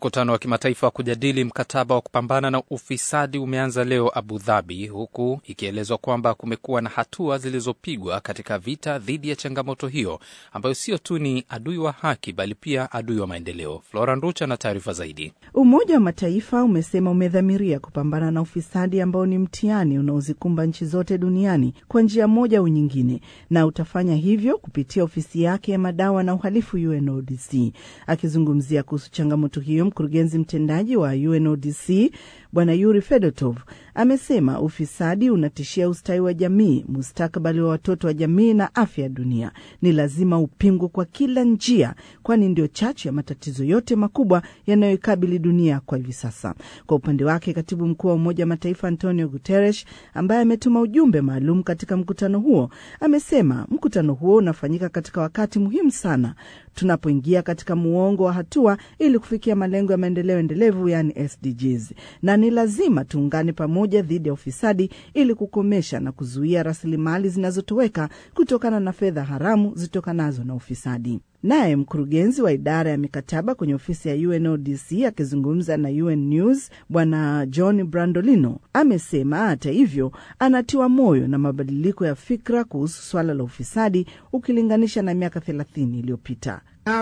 Mkutano wa kimataifa wa kujadili mkataba wa kupambana na ufisadi umeanza leo Abu Dhabi, huku ikielezwa kwamba kumekuwa na hatua zilizopigwa katika vita dhidi ya changamoto hiyo ambayo sio tu ni adui wa haki bali pia adui wa maendeleo. Flora Nducha na taarifa zaidi. Umoja wa Mataifa umesema umedhamiria kupambana na ufisadi ambao ni mtihani unaozikumba nchi zote duniani kwa njia moja au nyingine, na utafanya hivyo kupitia ofisi yake ya madawa na uhalifu UNODC. Akizungumzia kuhusu changamoto hiyo, mkurugenzi mtendaji wa UNODC Bwana Yuri Fedotov amesema ufisadi unatishia ustawi wa jamii, mustakabali wa watoto wa jamii na afya ya dunia. Ni lazima upingwe kwa kila njia, kwani ndio chachu ya matatizo yote makubwa yanayoikabili dunia kwa hivi sasa. Kwa upande wake, katibu mkuu wa Umoja wa Mataifa Antonio Guterres, ambaye ametuma ujumbe maalum katika mkutano huo, amesema mkutano huo unafanyika katika wakati muhimu sana tunapoingia katika muongo wa hatua ili kufikia malengo ya maendeleo endelevu, yani SDGs, na ni lazima tuungane pamoja dhidi ya ufisadi ili kukomesha na kuzuia rasilimali zinazotoweka kutokana na fedha haramu zitokanazo na ufisadi. Naye mkurugenzi wa idara ya mikataba kwenye ofisi ya UNODC akizungumza na UN News, Bwana John Brandolino amesema hata hivyo anatiwa moyo na mabadiliko ya fikra kuhusu swala la ufisadi ukilinganisha na miaka 30 iliyopita.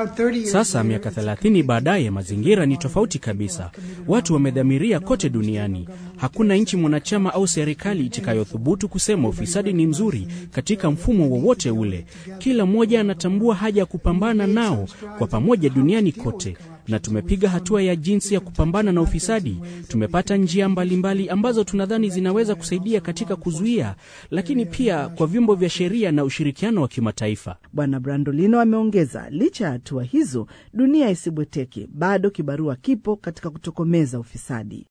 Sasa miaka 30 baadaye mazingira ni tofauti kabisa. Watu wamedhamiria kote duniani. Hakuna nchi mwanachama au serikali itakayothubutu kusema ufisadi ni mzuri katika mfumo wowote ule. Kila mmoja anatambua haja ya kupambana nao kwa pamoja duniani kote. Na tumepiga hatua ya jinsi ya kupambana na ufisadi. Tumepata njia mbalimbali ambazo tunadhani zinaweza kusaidia katika kuzuia, lakini pia kwa vyombo vya sheria na ushirikiano wa kimataifa. Bwana Brandolino ameongeza, licha ya hatua hizo, dunia isibweteke, bado kibarua kipo katika kutokomeza ufisadi.